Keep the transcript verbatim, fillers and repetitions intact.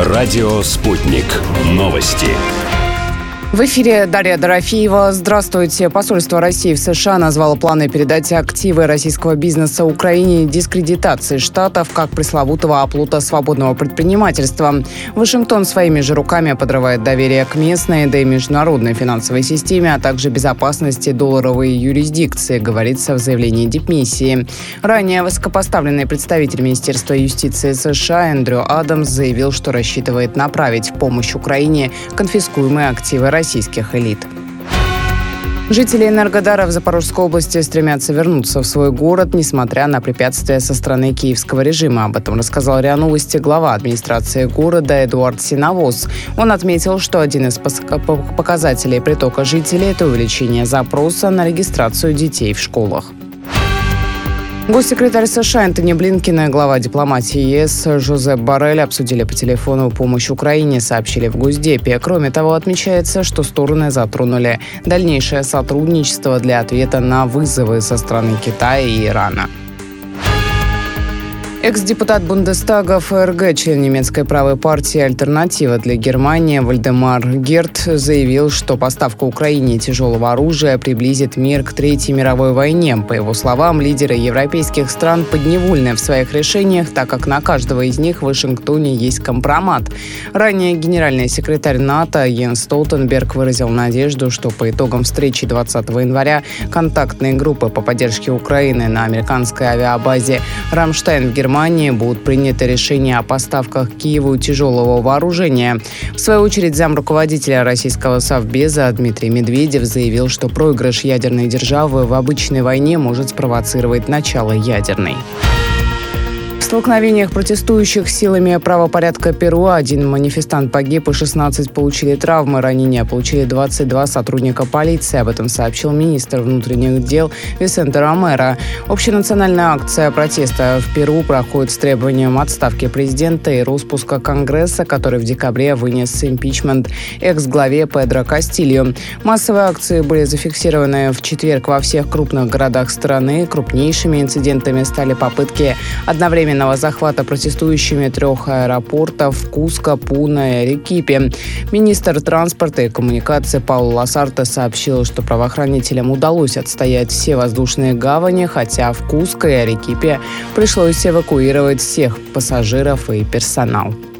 Радио «Спутник». Новости. В эфире Дарья Дорофеева. Здравствуйте. Посольство России в США назвало планы передать активы российского бизнеса Украине дискредитации Штатов как пресловутого оплота свободного предпринимательства. Вашингтон своими же руками подрывает доверие к местной, да и международной финансовой системе, а также безопасности долларовой юрисдикции, говорится в заявлении дипмиссии. Ранее высокопоставленный представитель Министерства юстиции США Эндрю Адамс заявил, что рассчитывает направить в помощь Украине конфискуемые активы России. российских элит. Жители Энергодара в Запорожской области стремятся вернуться в свой город, несмотря на препятствия со стороны киевского режима. Об этом рассказал РИА Новости глава администрации города Эдуард Синовоз. Он отметил, что один из показателей притока жителей – это увеличение запроса на регистрацию детей в школах. Госсекретарь США Энтони Блинкен и глава дипломатии ЕС Жозеп Боррель обсудили по телефону помощь Украине, сообщили в Госдепе. Кроме того, отмечается, что стороны затронули дальнейшее сотрудничество для ответа на вызовы со стороны Китая и Ирана. Экс-депутат Бундестага ФРГ, член немецкой правой партии «Альтернатива для Германии» Вальдемар Герт заявил, что поставка Украине тяжелого оружия приблизит мир к Третьей мировой войне. По его словам, лидеры европейских стран подневольны в своих решениях, так как на каждого из них в Вашингтоне есть компромат. Ранее генеральный секретарь НАТО Йенс Столтенберг выразил надежду, что по итогам встречи двадцатого января контактные группы по поддержке Украины на американской авиабазе «Рамштайн» в Германии будут приняты решения о поставках Киеву тяжелого вооружения. В свою очередь, замруководителя российского Совбеза Дмитрий Медведев заявил, что проигрыш ядерной державы в обычной войне может спровоцировать начало ядерной. В столкновениях протестующих с силами правопорядка Перу один манифестант погиб и шестнадцать получили травмы. Ранения получили двадцать два сотрудника полиции. Об этом сообщил министр внутренних дел Висенте Ромеро. Общенациональная акция протеста в Перу проходит с требованием отставки президента и распуска Конгресса, который в декабре вынес импичмент экс-главе Педро Кастильо. Массовые акции были зафиксированы в четверг во всех крупных городах страны. Крупнейшими инцидентами стали попытки одновременно захвата протестующими трех аэропортов Куско, Пуна и Арекипе. Министр транспорта и коммуникации Пауло Ласарте сообщил, что правоохранителям удалось отстоять все воздушные гавани, хотя в Куско и Арекипе пришлось эвакуировать всех пассажиров и персонал.